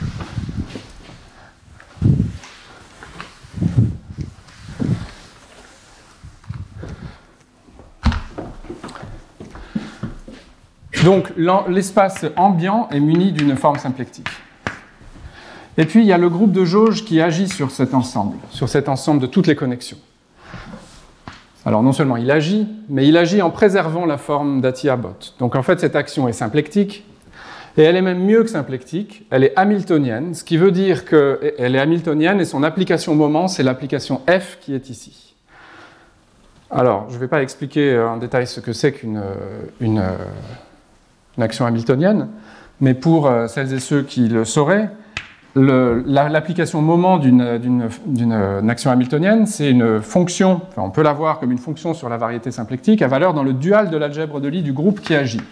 Donc, l'espace ambiant est muni d'une forme symplectique. Et puis, il y a le groupe de jauge qui agit sur cet ensemble, sur cet ensemble de toutes les connexions. Alors, non seulement il agit, mais il agit en préservant la forme d'Atiyah-Bott. Donc, en fait, cette action est symplectique, et elle est même mieux que symplectique, elle est hamiltonienne, ce qui veut dire qu'elle est hamiltonienne, et son application moment, c'est l'application F qui est ici. Alors, je ne vais pas expliquer en détail ce que c'est qu'une une, une action hamiltonienne, mais pour celles et ceux qui le sauraient, l'application la, moment d'une action hamiltonienne, c'est une fonction, enfin on peut la voir comme une fonction sur la variété symplectique à valeur dans le dual de l'algèbre de Lie du groupe qui agit.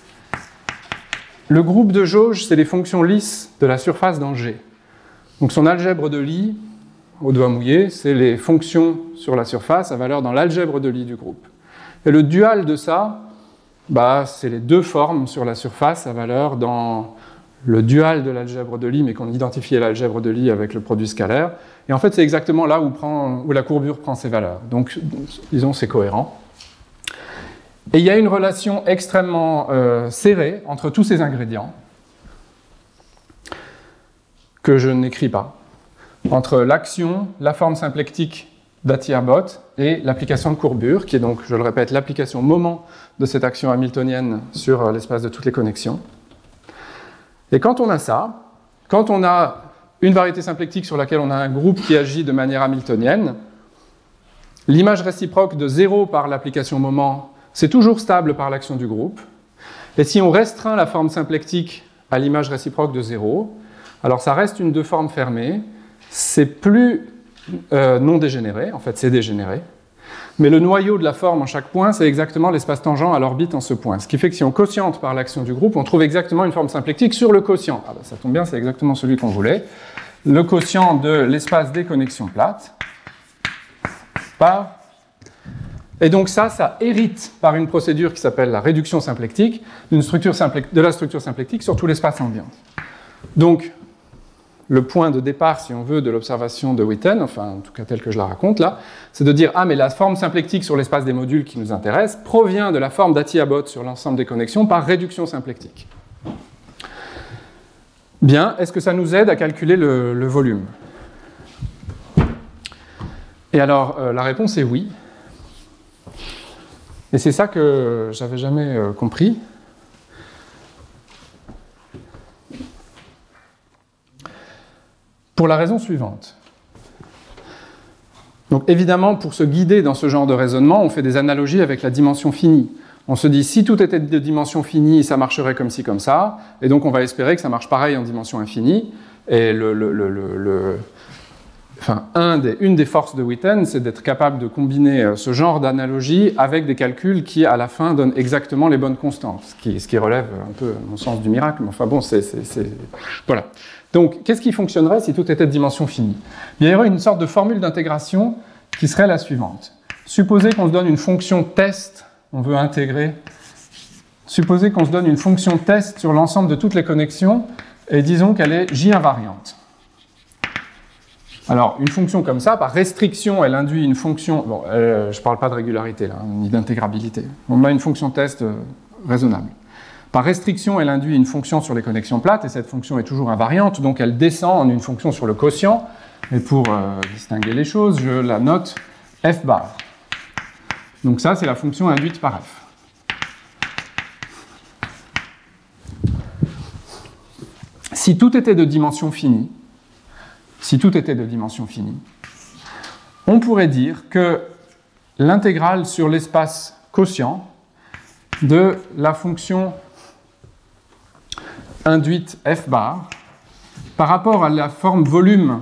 Le groupe de jauge, c'est les fonctions lisses de la surface dans G. Donc son algèbre de Lie, au doigt mouillé, c'est les fonctions sur la surface à valeur dans l'algèbre de Lie du groupe. Et le dual de ça, bah, c'est les deux formes sur la surface à valeur dans le dual de l'algèbre de Lie, mais qu'on identifiait l'algèbre de Lie avec le produit scalaire. Et en fait, c'est exactement là où, prend, où la courbure prend ses valeurs. Donc, disons, c'est cohérent. Et il y a une relation extrêmement euh, serrée entre tous ces ingrédients, que je n'écris pas, entre l'action, la forme symplectique d'Atiyah-Bott et l'application de courbure, qui est donc, je le répète, l'application moment de cette action hamiltonienne sur l'espace de toutes les connexions. Et quand on a ça, quand on a une variété symplectique sur laquelle on a un groupe qui agit de manière hamiltonienne, l'image réciproque de zéro par l'application moment, c'est toujours stable par l'action du groupe. Et si on restreint la forme symplectique à l'image réciproque de zéro, alors ça reste une deux formes fermée, c'est plus euh, non dégénéré, en fait c'est dégénéré, mais le noyau de la forme en chaque point, c'est exactement l'espace tangent à l'orbite en ce point. Ce qui fait que si on quotiente par l'action du groupe, on trouve exactement une forme symplectique sur le quotient. Ah ben, ça tombe bien, c'est exactement celui qu'on voulait. Le quotient de l'espace des connexions plates par... Et donc ça, ça hérite par une procédure qui s'appelle la réduction symplectique, d'une structure symplectique, de la structure symplectique sur tout l'espace ambiant. Donc, le point de départ, si on veut, de l'observation de Witten, enfin, en tout cas telle que je la raconte là, c'est de dire « Ah, mais la forme symplectique sur l'espace des modules qui nous intéresse provient de la forme d'Atiyah-Bott sur l'ensemble des connexions par réduction symplectique. » Bien, est-ce que ça nous aide à calculer le, le volume? Et alors, euh, la réponse est oui. Et c'est ça que j'avais jamais euh, compris. Pour la raison suivante. Donc évidemment, pour se guider dans ce genre de raisonnement, on fait des analogies avec la dimension finie. On se dit, si tout était de dimension finie, ça marcherait comme ci, comme ça, et donc on va espérer que ça marche pareil en dimension infinie. Et le, le, le, le, le, enfin, un des, une des forces de Witten, c'est d'être capable de combiner ce genre d'analogie avec des calculs qui, à la fin, donnent exactement les bonnes constantes, ce qui, ce qui relève un peu, à mon sens, du miracle, mais enfin bon, c'est... Voilà. Donc, qu'est-ce qui fonctionnerait si tout était de dimension finie? Il y aurait une sorte de formule d'intégration qui serait la suivante. Supposez qu'on se donne une fonction test, on veut intégrer. Supposez qu'on se donne une fonction test sur l'ensemble de toutes les connexions, et disons qu'elle est J invariante. Alors, une fonction comme ça, par restriction, elle induit une fonction... Bon, euh, je ne parle pas de régularité, là, ni d'intégrabilité. On a une fonction test euh, raisonnable. Par restriction, elle induit une fonction sur les connexions plates, et cette fonction est toujours invariante, donc elle descend en une fonction sur le quotient. Et pour euh, distinguer les choses, je la note f bar. Donc ça, c'est la fonction induite par f. Si tout était de dimension finie, si tout était de dimension finie, on pourrait dire que l'intégrale sur l'espace quotient de la fonction induite f bar par rapport à la forme volume,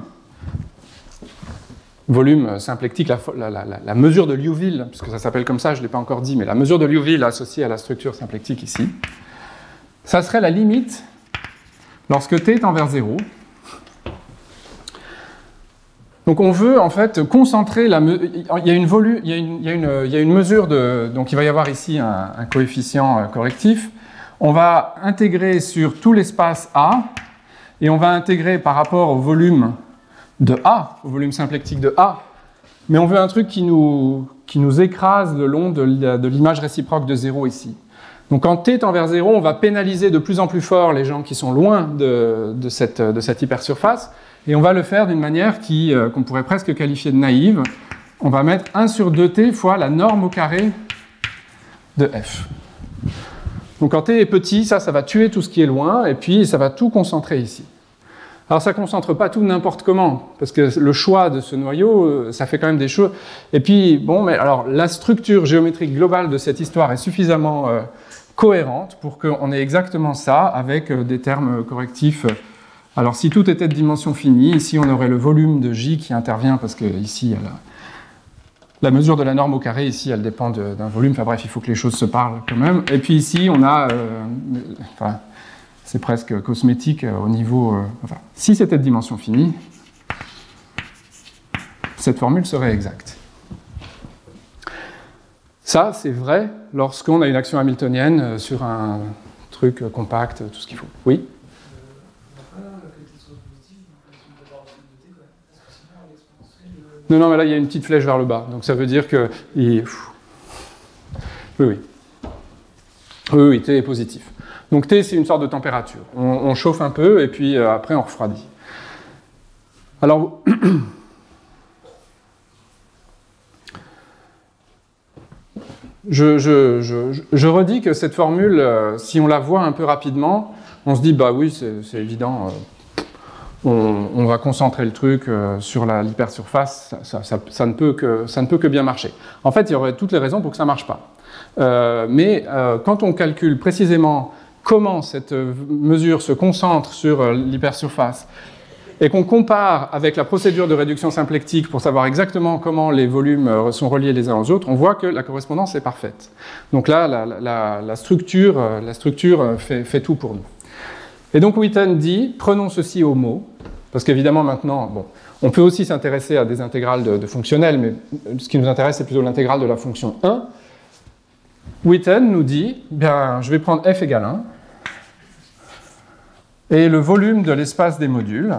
volume symplectique, la, la, la, la mesure de Liouville, puisque ça s'appelle comme ça, je ne l'ai pas encore dit, mais la mesure de Liouville associée à la structure symplectique ici, ça serait la limite lorsque t tend vers zéro Donc on veut en fait concentrer la... Il y a une, volu... il y a une, il y a une, il y a une mesure de... Donc il va y avoir ici un, un coefficient correctif. On va intégrer sur tout l'espace A, et on va intégrer par rapport au volume de A, au volume symplectique de A, mais on veut un truc qui nous, qui nous écrase le long de l'image réciproque de zéro ici. Donc quand t tend vers zéro, on va pénaliser de plus en plus fort les gens qui sont loin de, de, cette, de cette hypersurface, et on va le faire d'une manière qui, euh, qu'on pourrait presque qualifier de naïve. On va mettre un sur deux t fois la norme au carré de f. Donc quand t est petit, ça, ça va tuer tout ce qui est loin, et puis ça va tout concentrer ici. Alors ça ne concentre pas tout n'importe comment, parce que le choix de ce noyau, ça fait quand même des choses. Et puis, bon, mais alors la structure géométrique globale de cette histoire est suffisamment euh, cohérente pour qu'on ait exactement ça avec euh, des termes correctifs. Alors si tout était de dimension finie, ici on aurait le volume de J qui intervient, parce que ici, il y a la, la mesure de la norme au carré, ici, elle dépend d'un volume. Enfin bref, il faut que les choses se parlent quand même. Et puis ici, on a... Euh, enfin, c'est presque cosmétique au niveau... Euh, enfin, si c'était de dimension finie, cette formule serait exacte. Ça, c'est vrai lorsqu'on a une action hamiltonienne sur un truc compact, tout ce qu'il faut. Oui ? Non, non, mais là, il y a une petite flèche vers le bas. Donc ça veut dire que... Il... Oui, oui. Oui, oui, T est positif. Donc T, c'est une sorte de température. On, on chauffe un peu, et puis euh, après, on refroidit. Alors... je, je, je, je redis que cette formule, euh, si on la voit un peu rapidement, on se dit, bah oui, c'est évident... Euh, On, on va concentrer le truc euh, sur l'hypersurface, ça, ça, ça, ça, ne peut que, ça ne peut que bien marcher. En fait, il y aurait toutes les raisons pour que ça ne marche pas. Euh, mais euh, quand on calcule précisément comment cette mesure se concentre sur euh, l'hypersurface, et qu'on compare avec la procédure de réduction symplectique pour savoir exactement comment les volumes euh, sont reliés les uns aux autres, on voit que la correspondance est parfaite. Donc là, la, la, la structure, la structure fait, fait tout pour nous. Et donc Witten dit, prenons ceci au mot, parce qu'évidemment maintenant, bon, on peut aussi s'intéresser à des intégrales de, de fonctionnels, mais ce qui nous intéresse, c'est plutôt l'intégrale de la fonction un. Witten nous dit, bien, je vais prendre f égale un, et le volume de l'espace des modules,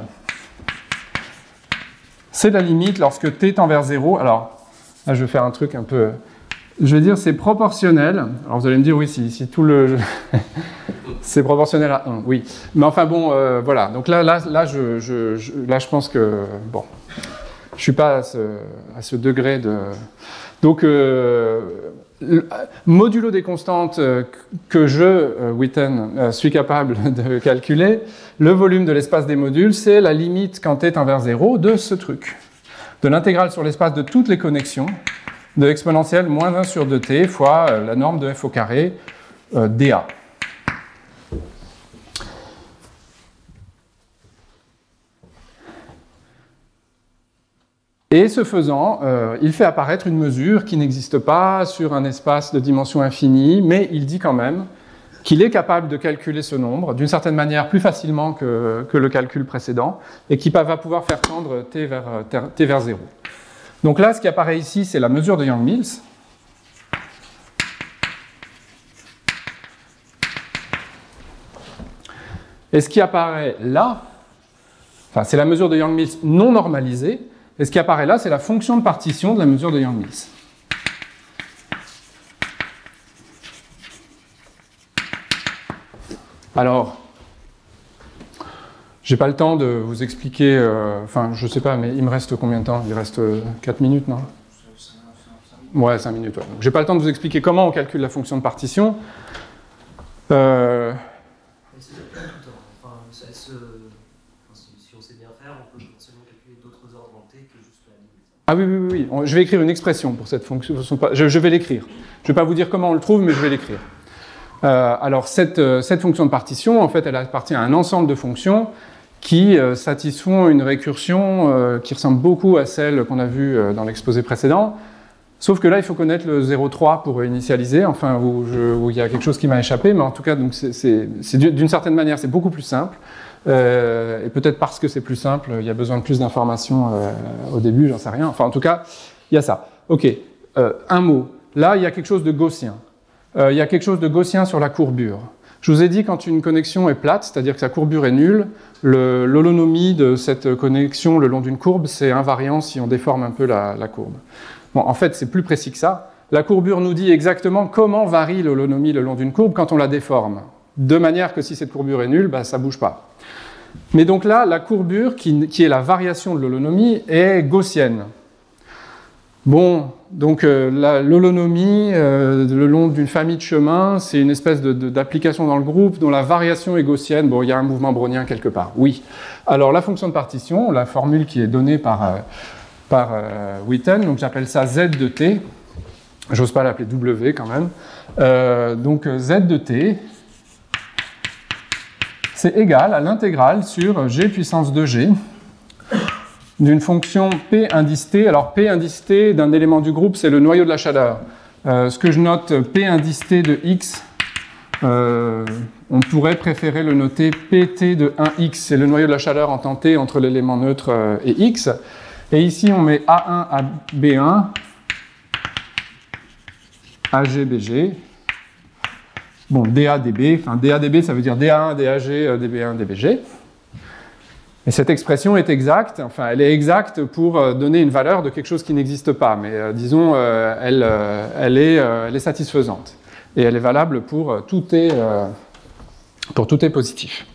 c'est la limite lorsque t tend vers zéro. Alors, là, je vais faire un truc un peu... Je vais dire, c'est proportionnel. Alors vous allez me dire, oui, si, si tout le... c'est proportionnel à un, oui. Mais enfin bon, euh, voilà. Donc là, là, là, je, je, je, là, je pense que, bon, je ne suis pas à ce, à ce degré de... Donc, euh, le, modulo des constantes que je, euh, Witten, euh, suis capable de calculer, le volume de l'espace des modules, c'est la limite quand t tend vers zéro de ce truc, de l'intégrale sur l'espace de toutes les connexions, de exponentielle moins un sur deux t fois euh, la norme de f au carré euh, dA. Et ce faisant, euh, il fait apparaître une mesure qui n'existe pas sur un espace de dimension infinie, mais il dit quand même qu'il est capable de calculer ce nombre d'une certaine manière plus facilement que, que le calcul précédent, et qui va pouvoir faire tendre t vers, t vers zéro. Donc là, ce qui apparaît ici, c'est la mesure de Yang-Mills. Et ce qui apparaît là, enfin, c'est la mesure de Yang-Mills non normalisée, et ce qui apparaît là, c'est la fonction de partition de la mesure de Yang-Mills. Alors, j'ai pas le temps de vous expliquer, euh, enfin, je sais pas, mais il me reste combien de temps? Il reste euh, quatre minutes, non? Ouais, cinq minutes, ouais. Donc, j'ai pas le temps de vous expliquer comment on calcule la fonction de partition. Euh... Enfin, ça, ça, si, si on sait bien faire, on peut potentiellement calculer d'autres ordres en t que juste la limite. Ah oui, oui, oui, oui. Je vais écrire une expression pour cette fonction. Je, je vais l'écrire. Je vais pas vous dire comment on le trouve, mais je vais l'écrire. Euh, alors, cette, euh, cette fonction de partition, en fait, elle appartient à un ensemble de fonctions qui euh, satisfont une récursion euh, qui ressemble beaucoup à celle qu'on a vue euh, dans l'exposé précédent. Sauf que là, il faut connaître le zéro virgule trois pour initialiser, enfin, où, je, où il y a quelque chose qui m'a échappé, mais en tout cas, c'est d'une certaine manière, c'est beaucoup plus simple. Euh, et peut-être parce que c'est plus simple, il y a besoin de plus d'informations euh, au début, j'en sais rien. Enfin, en tout cas, il y a ça. Ok, euh, un mot. Là, il y a quelque chose de gaussien. Euh, il y a quelque chose de gaussien sur la courbure. Je vous ai dit, quand une connexion est plate, c'est-à-dire que sa courbure est nulle, le, l'holonomie de cette connexion le long d'une courbe, c'est invariant si on déforme un peu la, la courbe. Bon, en fait, c'est plus précis que ça. La courbure nous dit exactement comment varie l'holonomie le long d'une courbe quand on la déforme. De manière que si cette courbure est nulle, bah, ça ne bouge pas. Mais donc là, la courbure, qui, qui est la variation de l'holonomie, est gaussienne. Bon, donc euh, la, l'holonomie euh, le long d'une famille de chemins, c'est une espèce de, de, d'application dans le groupe dont la variation est gaussienne. Bon, il y a un mouvement brownien quelque part, oui. Alors la fonction de partition, la formule qui est donnée par, euh, par euh, Witten, donc j'appelle ça Z de t. J'ose pas l'appeler W quand même. Euh, donc Z de t, c'est égal à l'intégrale sur G puissance deux G d'une fonction P indice T. Alors P indice T d'un élément du groupe, c'est le noyau de la chaleur. Euh, ce que je note P indice T de X, euh, on pourrait préférer le noter P T de un X, c'est le noyau de la chaleur en temps T entre l'élément neutre euh, et X. Et ici on met A un à B un, A G B G. Bon, D A D B, enfin D A D B ça veut dire D A un, D A G, D B un, D B G. Et cette expression est exacte, enfin elle est exacte pour donner une valeur de quelque chose qui n'existe pas, mais euh, disons euh, elle, euh, elle, est, euh, elle est satisfaisante. Et elle est valable pour euh, tout T, euh, pour tout T positif.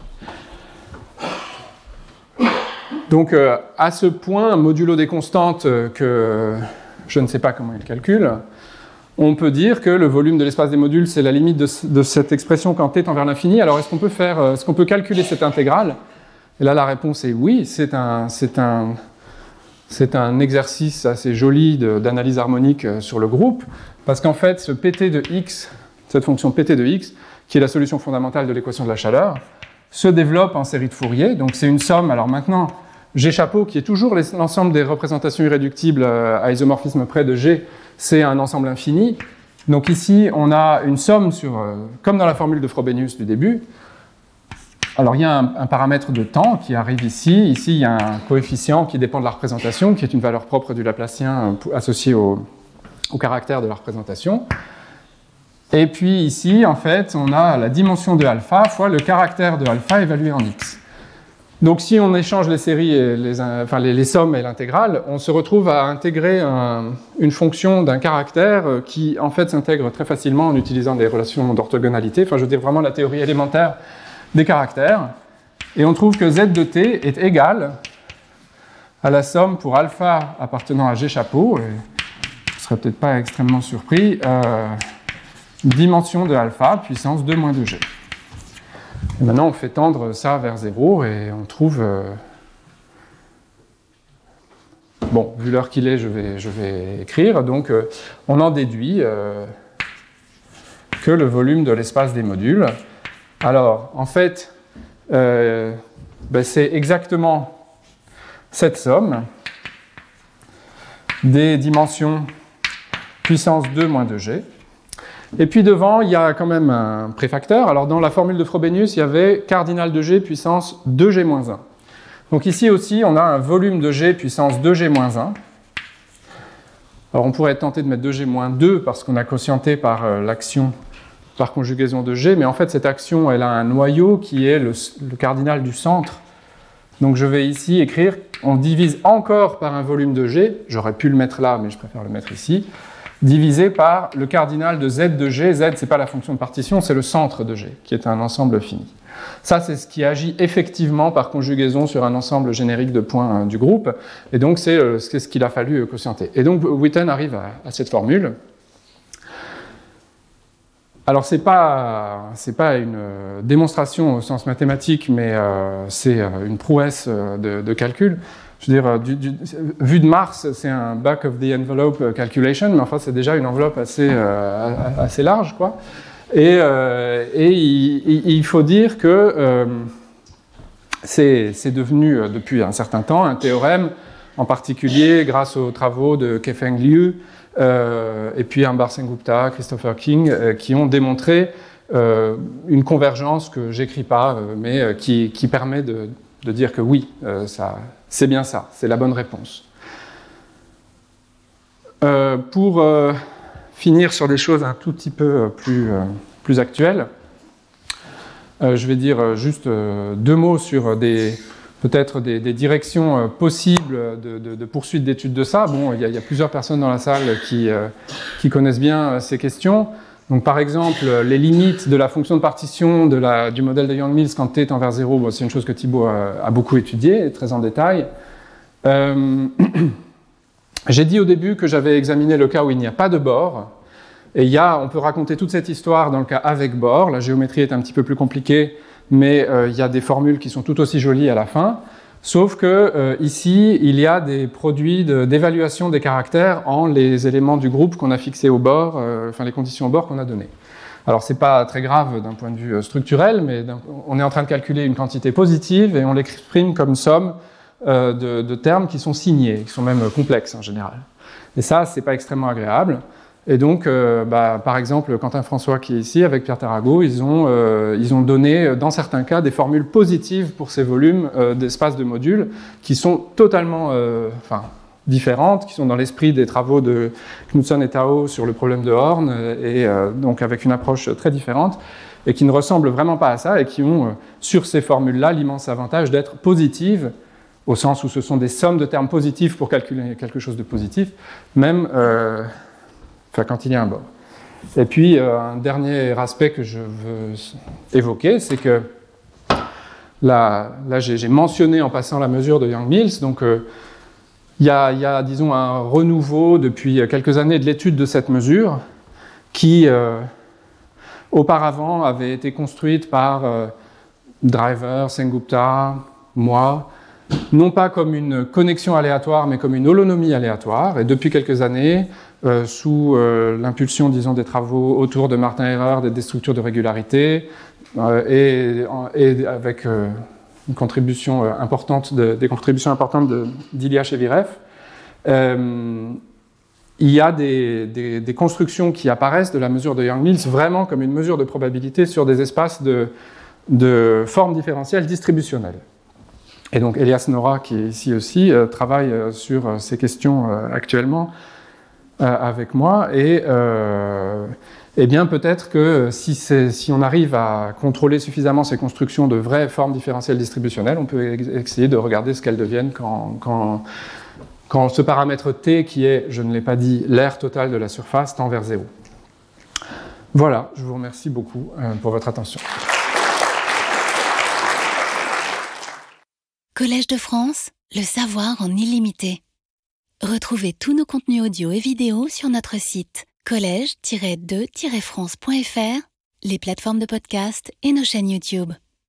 Donc euh, à ce point, modulo des constantes euh, que je ne sais pas comment il calcule, on peut dire que le volume de l'espace des modules, c'est la limite de, de cette expression quand t tend vers l'infini. Alors, est-ce qu'on peut faire, est-ce qu'on peut calculer cette intégrale? Et là, la réponse est oui. C'est un, c'est un, c'est un exercice assez joli de, d'analyse harmonique sur le groupe, parce qu'en fait, ce pt de x, cette fonction pt de x, qui est la solution fondamentale de l'équation de la chaleur, se développe en série de Fourier. Donc, c'est une somme. Alors maintenant, G chapeau, qui est toujours les, l'ensemble des représentations irréductibles à isomorphisme près de G, c'est un ensemble infini. Donc ici, on a une somme sur, euh, comme dans la formule de Frobenius du début. Alors il y a un, un paramètre de temps qui arrive ici. Ici, il y a un coefficient qui dépend de la représentation, qui est une valeur propre du Laplacien euh, associée au, au caractère de la représentation. Et puis ici, en fait, on a la dimension de alpha fois le caractère de alpha évalué en x. Donc si on échange les séries, et les, enfin les, les sommes et l'intégrale, on se retrouve à intégrer un, une fonction d'un caractère qui en fait s'intègre très facilement en utilisant des relations d'orthogonalité, enfin je veux dire vraiment la théorie élémentaire des caractères, et on trouve que z de t est égal à la somme pour alpha appartenant à G chapeau, et je ne serais peut-être pas extrêmement surpris, euh, dimension de alpha puissance deux moins deux G. Et maintenant, on fait tendre ça vers zéro et on trouve... Euh... Bon, vu l'heure qu'il est, je vais, je vais écrire. Donc, euh, on en déduit euh, que le volume de l'espace des modules. Alors, en fait, euh, ben, c'est exactement cette somme des dimensions puissance deux moins deux G. Et puis devant, il y a quand même un préfacteur. Alors dans la formule de Frobenius, il y avait cardinal de G puissance deux G moins un. Donc ici aussi, on a un volume de G puissance deux G moins un. Alors on pourrait être tenté de mettre deux G moins deux parce qu'on a quotienté par euh, l'action par conjugaison de G, mais en fait cette action, elle a un noyau qui est le, le cardinal du centre. Donc je vais ici écrire, on divise encore par un volume de G, j'aurais pu le mettre là, mais je préfère le mettre ici, divisé par le cardinal de Z de G. Z, ce n'est pas la fonction de partition, c'est le centre de G, qui est un ensemble fini. Ça, c'est ce qui agit effectivement par conjugaison sur un ensemble générique de points euh, du groupe, et donc c'est euh, ce qu'il a fallu euh, quotienter. Et donc Witten arrive à, à cette formule. Alors, ce n'est pas, c'est pas une euh, démonstration au sens mathématique, mais euh, c'est euh, une prouesse euh, de, de calcul. Je veux dire, du, du, vu de Mars, c'est un back of the envelope calculation, mais enfin, c'est déjà une enveloppe assez, euh, assez large, quoi. Et, euh, et il, il faut dire que euh, c'est, c'est devenu, depuis un certain temps, un théorème, en particulier grâce aux travaux de Ke-Feng Liu, euh, et puis Ambar Sengupta, Christopher King, euh, qui ont démontré euh, une convergence que j'écris pas, euh, mais euh, qui, qui permet de, de dire que oui, euh, ça, c'est bien ça, c'est la bonne réponse. Euh, pour euh, finir sur des choses un tout petit peu plus, euh, plus actuelles, euh, je vais dire juste euh, deux mots sur des, peut-être des, des directions euh, possibles de, de, de poursuite d'études de ça. Bon, il y, a, il y a plusieurs personnes dans la salle qui, euh, qui connaissent bien euh, ces questions. Donc, par exemple, les limites de la fonction de partition de la, du modèle de Yang-Mills quand t tend vers zéro, bon, c'est une chose que Thibaut a, a beaucoup étudiée, très en détail. Euh, J'ai dit au début que j'avais examiné le cas où il n'y a pas de bord. Et il y a, on peut raconter toute cette histoire dans le cas avec bord. La géométrie est un petit peu plus compliquée, mais euh, il y a des formules qui sont tout aussi jolies à la fin. Sauf que euh, ici, il y a des produits de, d'évaluation des caractères en les éléments du groupe qu'on a fixés au bord, euh, enfin les conditions au bord qu'on a données. Alors c'est pas très grave d'un point de vue structurel, mais on est en train de calculer une quantité positive et on l'exprime comme somme euh, de, de termes qui sont signés, qui sont même complexes en général. Et ça, c'est pas extrêmement agréable. Et donc, euh, bah, par exemple, Quentin François qui est ici, avec Pierre Tarago, ils ont, euh, ils ont donné, dans certains cas, des formules positives pour ces volumes euh, d'espace de modules qui sont totalement euh, enfin, différentes, qui sont dans l'esprit des travaux de Knudsen et Tao sur le problème de Horn, et euh, donc avec une approche très différente, et qui ne ressemblent vraiment pas à ça, et qui ont, euh, sur ces formules-là, l'immense avantage d'être positives, au sens où ce sont des sommes de termes positifs pour calculer quelque chose de positif, même... Euh, Enfin, quand il y a un bord. Et puis, euh, un dernier aspect que je veux évoquer, c'est que là, là j'ai, j'ai mentionné en passant la mesure de Yang-Mills, donc euh, il y a, il y a, disons, un renouveau depuis quelques années de l'étude de cette mesure qui, euh, auparavant, avait été construite par euh, Driver, Sengupta, moi, non pas comme une connexion aléatoire, mais comme une holonomie aléatoire. Et depuis quelques années, euh, sous euh, l'impulsion, disons, des travaux autour de Martin Herreur, des, des structures de régularité, euh, et, et avec euh, une contribution euh, importante de, des contributions importantes de, d'Ilya Chevirev, euh, il y a des, des, des constructions qui apparaissent de la mesure de Yang-Mills vraiment comme une mesure de probabilité sur des espaces de, de formes différentielles distributionnelles. Et donc Elias Nora, qui est ici aussi, euh, travaille euh, sur euh, ces questions euh, actuellement euh, avec moi. Et euh, eh bien peut-être que si, c'est, si on arrive à contrôler suffisamment ces constructions de vraies formes différentielles distributionnelles, on peut ex- essayer de regarder ce qu'elles deviennent quand, quand, quand ce paramètre t, qui est, je ne l'ai pas dit, l'aire totale de la surface, tend vers zéro. Voilà, je vous remercie beaucoup euh, pour votre attention. Collège de France, le savoir en illimité. Retrouvez tous nos contenus audio et vidéo sur notre site collège tiret de tiret france point f r, les plateformes de podcast et nos chaînes YouTube.